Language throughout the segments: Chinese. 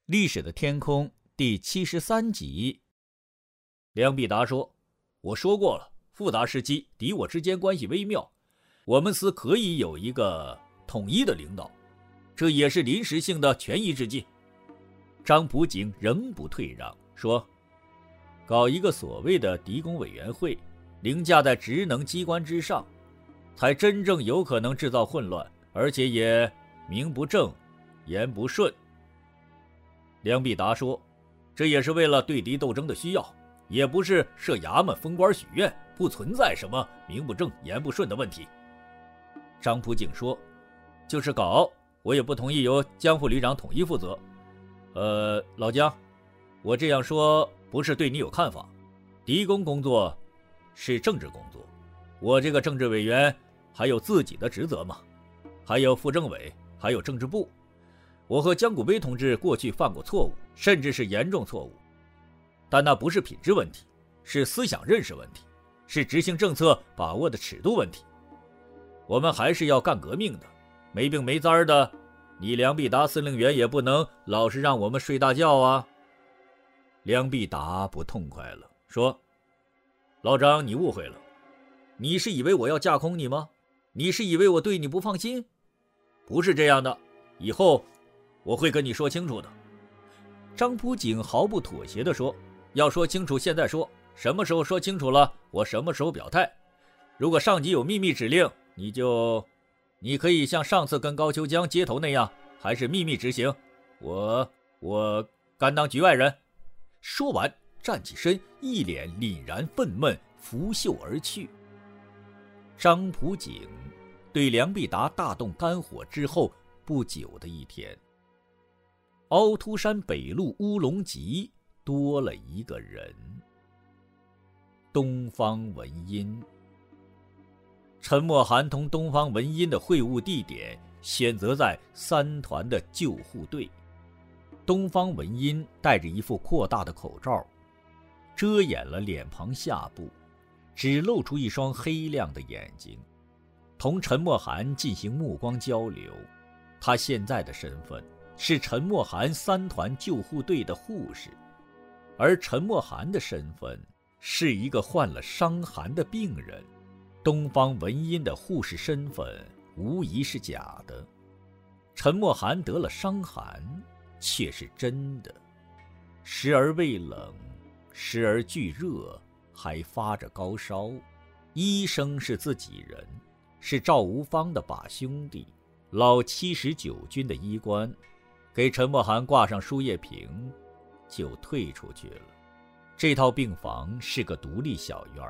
历史的天空第73集。梁必达说：“我说过了，复杂时期敌我之间关系微妙，我们司可以有一个统一的领导，这也是临时性的权宜之计。”张普景仍不退让，说：“搞一个所谓的敌工委员会，凌驾在职能机关之上，才真正有可能制造混乱，而且也名不正言不顺。”梁必达说：“这也是为了对敌斗争的需要，也不是设衙门封官许愿，不存在什么名不正言不顺的问题。”张普景说：“就是搞，我也不同意由江副旅长统一负责。老江，我这样说不是对你有看法，敌工工作是政治工作，我这个政治委员还有自己的职责嘛，还有副政委，还有政治部。我和江古碑同志过去犯过错误，甚至是严重错误，但那不是品质问题，是思想认识问题，是执行政策把握的尺度问题。我们还是要干革命的，没病没灾的，你梁必达司令员也不能老是让我们睡大觉啊。”梁必达不痛快了，说：“老张，你误会了，你是以为我要架空你吗？你是以为我对你不放心？不是这样的，以后我会跟你说清楚的。”张普景毫不妥协地说：“要说清楚现在说，什么时候说清楚了，我什么时候表态。如果上级有秘密指令，你可以像上次跟高秋江接头那样，还是秘密执行。我甘当局外人。”说完站起身，一脸凛然愤懑，拂袖而去。张普景对梁必达大动肝火之后不久的一天，凹凸山北路乌龙集多了一个人——东方文音。陈默涵同东方文音的会晤地点选择在三团的救护队。东方文音戴着一副扩大的口罩，遮掩了脸庞下部，只露出一双黑亮的眼睛，同陈默涵进行目光交流。他现在的身份是陈默涵三团救护队的护士，而陈默涵的身份是一个患了伤寒的病人。东方文音的护士身份无疑是假的，陈默涵得了伤寒却是真的，时而畏冷，时而惧热，还发着高烧。医生是自己人，是赵无方的把兄弟，老79军的医官，给陈默涵挂上输液瓶就退出去了。这套病房是个独立小院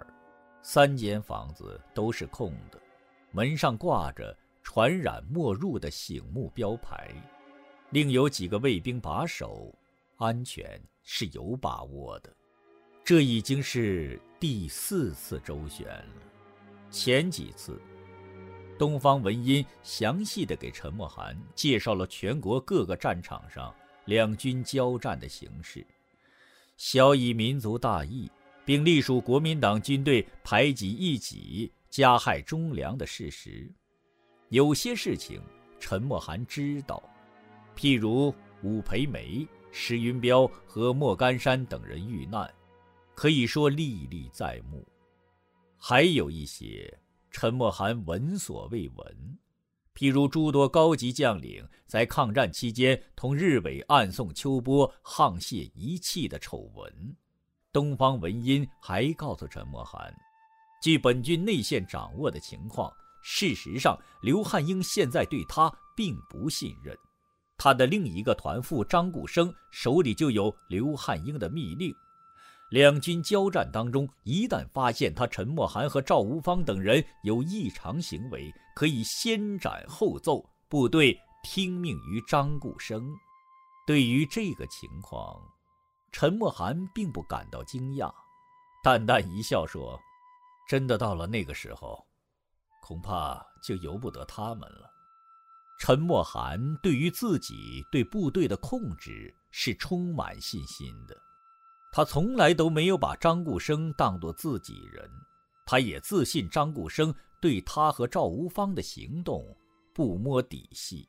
，3间房子都是空的，门上挂着传染莫入的醒目标牌，另有几个卫兵把守，安全是有把握的。这已经是第4次周旋了。前几次，东方文音详细地给陈默涵介绍了全国各个战场上两军交战的形势，晓以民族大义，并隶属国民党军队排挤异己、加害忠良的事实。有些事情陈默涵知道，譬如武培梅、石云彪和莫干山等人遇难，可以说历历在目。还有一些陈默涵闻所未闻，譬如诸多高级将领在抗战期间同日伪暗送秋波、沆瀣一气的丑闻。东方文音还告诉陈默涵，据本军内线掌握的情况，事实上刘汉英现在对他并不信任，他的另一个团副张固生手里就有刘汉英的密令。两军交战当中，一旦发现他陈默涵和赵无方等人有异常行为，可以先斩后奏，部队听命于张固生。对于这个情况，陈默涵并不感到惊讶，淡淡一笑说：“真的到了那个时候，恐怕就由不得他们了。”陈默涵对于自己对部队的控制是充满信心的，他从来都没有把张固生当作自己人，他也自信张固生对他和赵无方的行动不摸底细。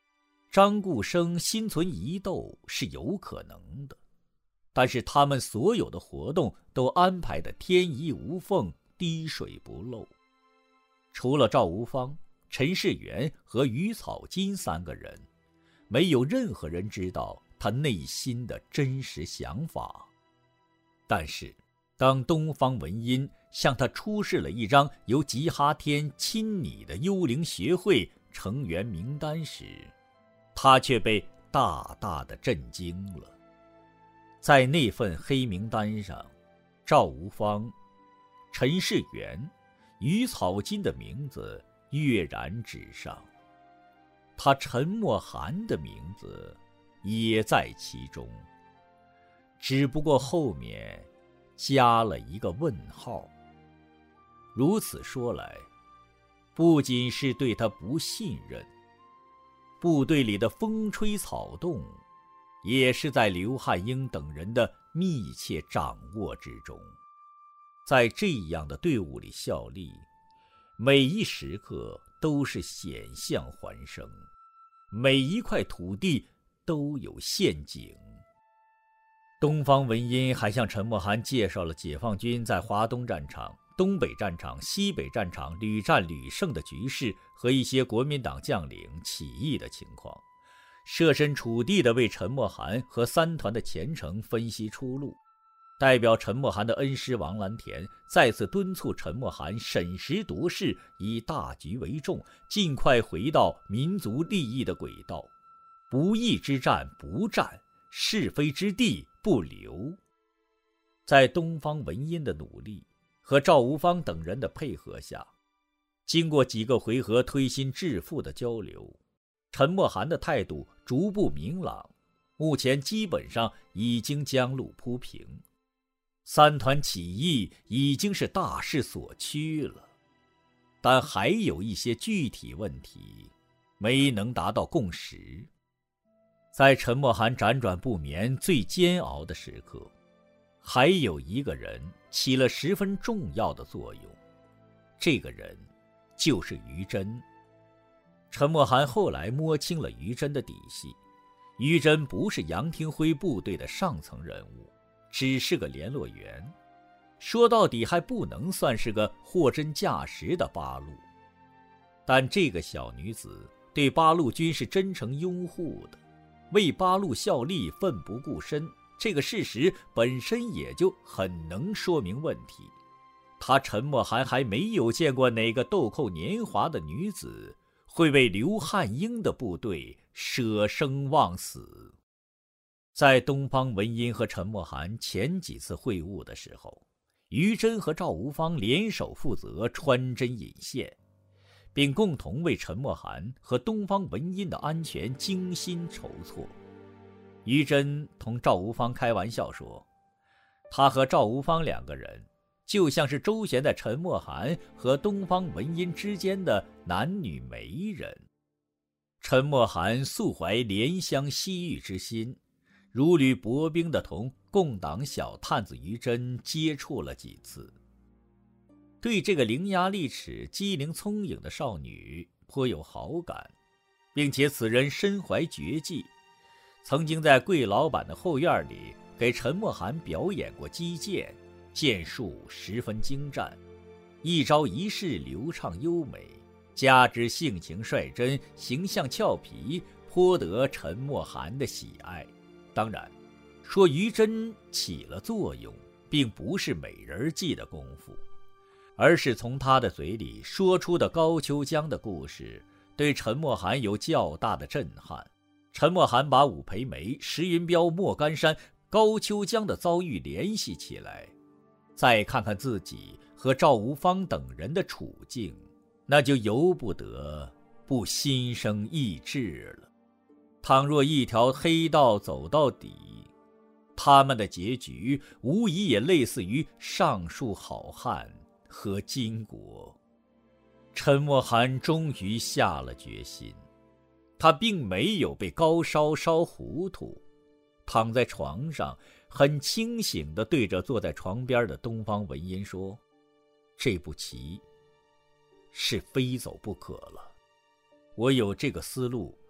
张顾生心存疑窦是有可能的，但是他们所有的活动都安排得天衣无缝，滴水不漏。除了赵无方、陈世元和于草金3个人，没有任何人知道他内心的真实想法。但是当东方文音向他出示了一张由吉哈天亲拟的幽灵学会成员名单时，他却被大大的震惊了。在那份黑名单上，赵无方、陈世元、于草金的名字跃然纸上，他陈默涵的名字也在其中，只不过后面加了一个问号。如此说来，不仅是对他不信任，部队里的风吹草动也是在刘汉英等人的密切掌握之中。在这样的队伍里效力，每一时刻都是险象环生，每一块土地都有陷阱。东方文音还向陈默涵介绍了解放军在华东战场、东北战场、西北战场屡战屡胜的局势和一些国民党将领起义的情况，设身处地地为陈默涵和3团的前程分析出路。代表陈默涵的恩师王蓝田再次敦促陈默涵审时度势，以大局为重，尽快回到民族利益的轨道，不义之战不战，是非之地不留。在东方文音的努力和赵无方等人的配合下，经过几个回合推心置腹的交流，陈默涵的态度逐步明朗，目前基本上已经将路铺平，3团起义已经是大势所趋了。但还有一些具体问题没能达到共识。在陈默涵辗转不眠最煎熬的时刻，还有一个人起了十分重要的作用，这个人就是于真。陈默涵后来摸清了于真的底细，于真不是杨廷辉部队的上层人物，只是个联络员，说到底还不能算是个货真价实的八路。但这个小女子对八路军是真诚拥护的，为八路效力奋不顾身，这个事实本身也就很能说明问题。他陈默涵还没有见过哪个豆蔻年华的女子会为刘汉英的部队舍生忘死。在东方文音和陈默涵前几次会晤的时候，于真和赵无方联手负责穿针引线，并共同为陈默涵和东方文音的安全精心筹措。于真同赵无方开玩笑说，他和赵无方2个人就像是周旋在陈默涵和东方文音之间的男女媒人。陈默涵素怀怜香惜玉之心，如履薄冰地同共党小探子于真接触了几次，对这个伶牙俐齿、机灵聪颖的少女颇有好感，并且此人身怀绝技，曾经在桂老板的后院里给陈默涵表演过击剑，剑术十分精湛，一招一式流畅优美，加之性情率真、形象俏皮，颇得陈默涵的喜爱。当然，说于真起了作用，并不是美人计的功夫，而是从他的嘴里说出的高秋江的故事对陈默涵有较大的震撼。陈默涵把武培梅、石云彪、莫干山、高秋江的遭遇联系起来，再看看自己和赵无方等人的处境，那就由不得不心生异志了。倘若一条黑道走到底，他们的结局无疑也类似于上述好汉和金国。陈默涵终于下了决心，他并没有被高烧烧糊涂，躺在床上很清醒地对着坐在床边的东方文音说，这步棋是非走不可了，我有这个思路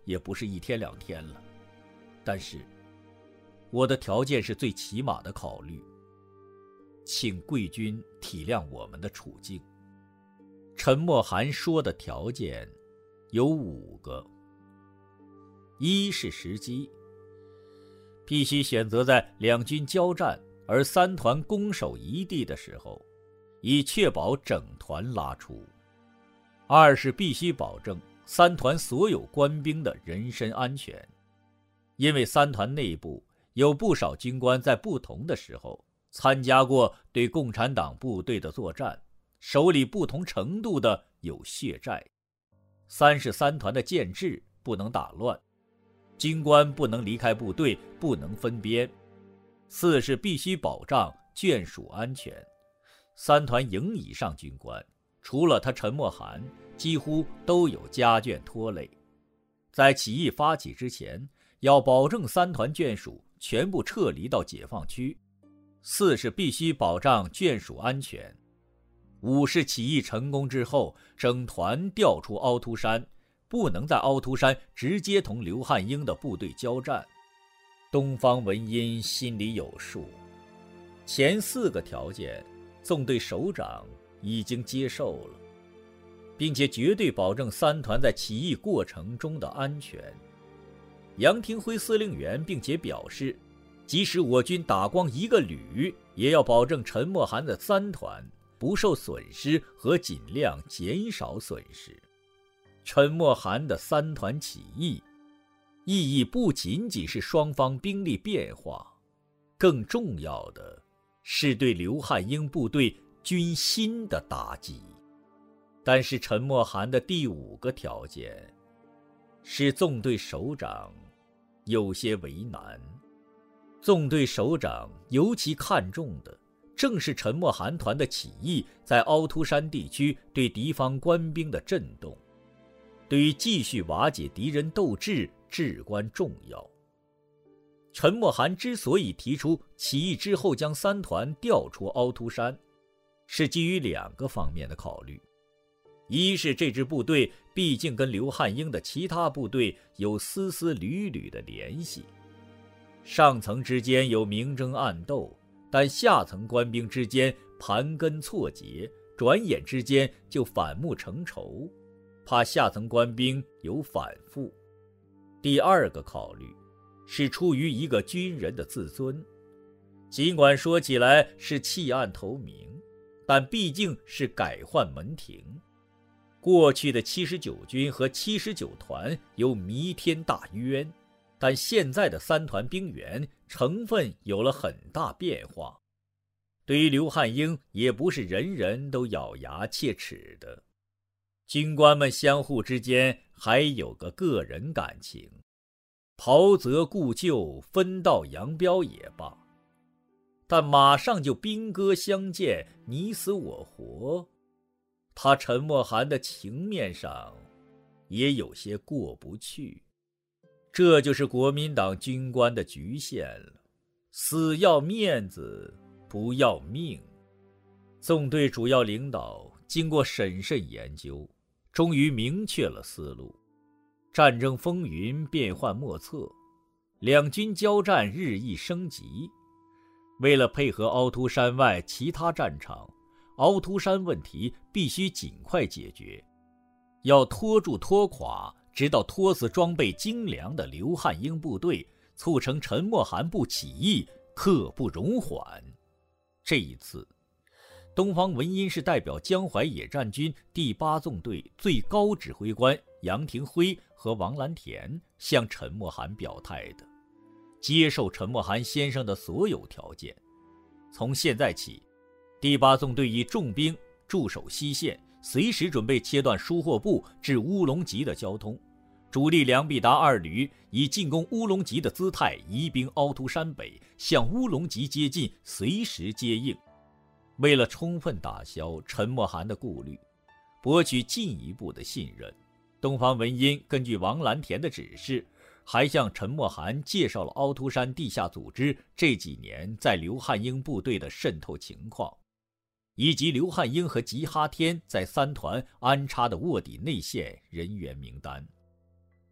也不是1天2天了。但是我的条件是最起码的考虑，请贵军体谅我们的处境。陈默涵说的条件有5个。一是时机，必须选择在两军交战而三团攻守一地的时候，以确保整团拉出。2是必须保证三团所有官兵的人身安全，因为三团内部有不少军官在不同的时候参加过对共产党部队的作战，手里不同程度的有血债。3是三团的建制不能打乱，军官不能离开部队，不能分编。4是必须保障眷属安全。三团营以上军官，除了他陈默涵，几乎都有家眷拖累。在起义发起之前，要保证三团眷属全部撤离到解放区。4是必须保障眷属安全。5是起义成功之后，整团调出凹凸山，不能在凹凸山直接同刘汉英的部队交战。东方文音心里有数，前4个条件纵队首长已经接受了，并且绝对保证三团在起义过程中的安全。杨廷辉司令员并且表示，即使我军打光一个旅，也要保证陈默涵的三团不受损失和尽量减少损失。陈默涵的三团起义意义不仅仅是双方兵力变化，更重要的是对刘汉英部队军心的打击。但是陈默涵的第5个条件使纵队首长有些为难。纵队首长尤其看重的正是陈默涵团的起义在凹凸山地区对敌方官兵的震动，对于继续瓦解敌人斗志至关重要。陈默涵之所以提出起义之后将三团调出凹凸山，是基于2个方面的考虑。一是这支部队毕竟跟刘汉英的其他部队有丝丝缕缕的联系，上层之间有明争暗斗，但下层官兵之间盘根错节，转眼之间就反目成仇，怕下层官兵有反复。第2个考虑是出于一个军人的自尊，尽管说起来是弃暗投明，但毕竟是改换门庭。过去的79军和79团有弥天大冤，但现在的三团兵员成分有了很大变化。对于刘汉英，也不是人人都咬牙切齿的，军官们相互之间还有个个人感情，袍泽故旧，分道扬镳也罢，但马上就兵戈相见，你死我活，他陈默涵的情面上也有些过不去。这就是国民党军官的局限了，死要面子，不要命。纵队主要领导经过审慎研究，终于明确了思路。战争风云变幻莫测，两军交战日益升级，为了配合凹凸山外其他战场，凹凸山问题必须尽快解决，要拖住拖垮，直到拖死装备精良的刘汉英部队，促成陈默涵部起义，刻不容缓。这一次，东方文音是代表江淮野战军第8纵队最高指挥官杨廷辉和王兰田向陈默涵表态的，接受陈默涵先生的所有条件。从现在起，第8纵队以重兵驻守西线，随时准备切断输货部至乌龙集的交通。主力梁必达2旅以进攻乌龙集的姿态移兵凹凸山北，向乌龙集接近，随时接应。为了充分打消陈默涵的顾虑，博取进一步的信任，东方文音根据王兰田的指示，还向陈默涵介绍了凹凸山地下组织这几年在刘汉英部队的渗透情况，以及刘汉英和吉哈天在三团安插的卧底内线人员名单。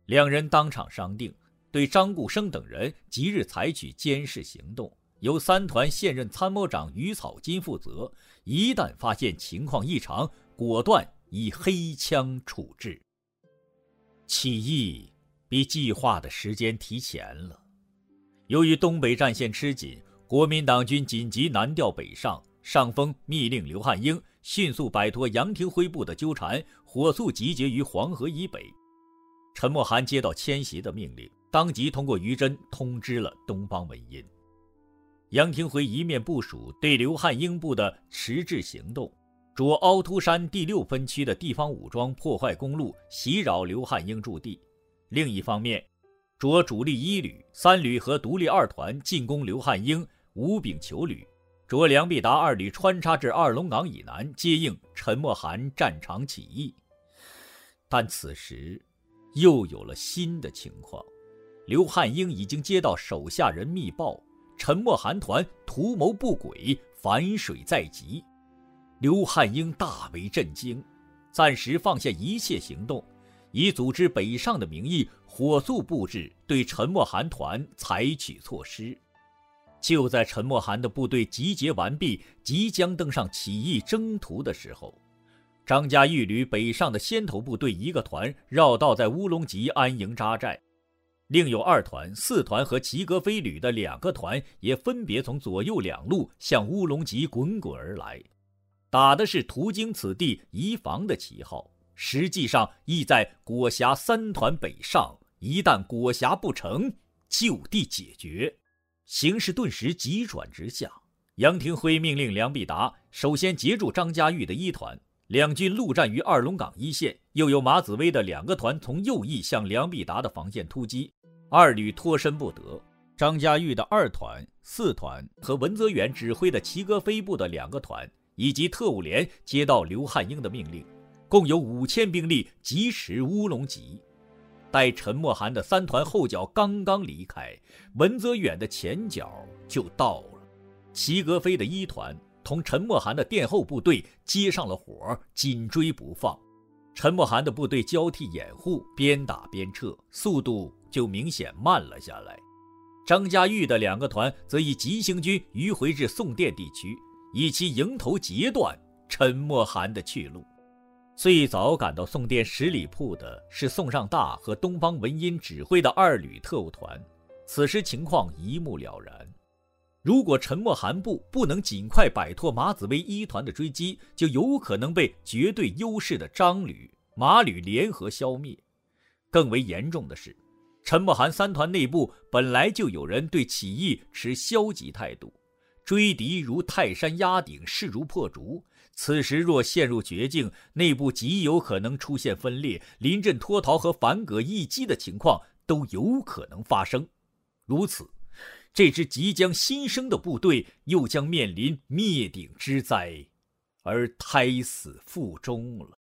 两人当场商定，对张固生等人即日采取监视行动，由三团现任参谋长于草金负责，一旦发现情况异常，果断以黑枪处置。起义比计划的时间提前了。由于东北战线吃紧，国民党军紧急南调北上，上峰密令刘汉英迅速摆脱杨廷辉部的纠缠，火速集结于黄河以北。陈默涵接到迁徙的命令，当即通过于真通知了东方文音。杨廷辉一面部署对刘汉英部的迟滞行动，着凹凸山第6分区的地方武装破坏公路，袭扰刘汉英驻地；另一方面，着主力1旅、3旅和独立2团进攻刘汉英、吴炳求旅，着梁必达2旅穿插至二龙岗以南，接应陈默涵战场起义。但此时又有了新的情况，刘汉英已经接到手下人密报，陈默涵团图谋不轨，反水在即。刘汉英大为震惊，暂时放下一切行动，以组织北上的名义火速布置，对陈默涵团采取措施。就在陈默涵的部队集结完毕，即将登上起义征途的时候，张家峪旅北上的先头部队1个团绕道在乌龙集安营扎寨，另有2团、4团和齐格飞旅的2个团也分别从左右两路向乌龙集滚滚而来，打的是途经此地移防的旗号，实际上意在裹挟3团北上，一旦裹挟不成，就地解决。形势顿时急转直下，杨廷辉命令梁必达首先截住张家峪的1团，两军陆战于二龙岗一线，又由马子威的2个团从右翼向梁必达的防线突击，2旅脱身不得。张家峪的2团、4团和文泽远指挥的齐格飞部的2个团以及特务连接到刘汉英的命令，共有5000兵力疾驰乌龙集。待陈默涵的3团后脚刚刚离开，文泽远的前脚就到了。齐格飞的1团同陈默涵的殿后部队接上了火，紧追不放。陈默涵的部队交替掩护，边打边撤，速度就明显慢了下来。张家峪的2个团则以急行军迂回至宋店地区，以其迎头截断陈默涵的去路。最早赶到宋店10里铺的是宋尚大和东方文音指挥的2旅特务团，此时情况一目了然。如果陈默涵部不能尽快摆脱马子威1团的追击，就有可能被绝对优势的张旅、马旅联合消灭。更为严重的是，陈默涵3团内部本来就有人对起义持消极态度，追敌如泰山压顶，势如破竹。此时若陷入绝境，内部极有可能出现分裂，临阵脱逃和反戈一击的情况都有可能发生。如此，这支即将新生的部队又将面临灭顶之灾，而胎死腹中了。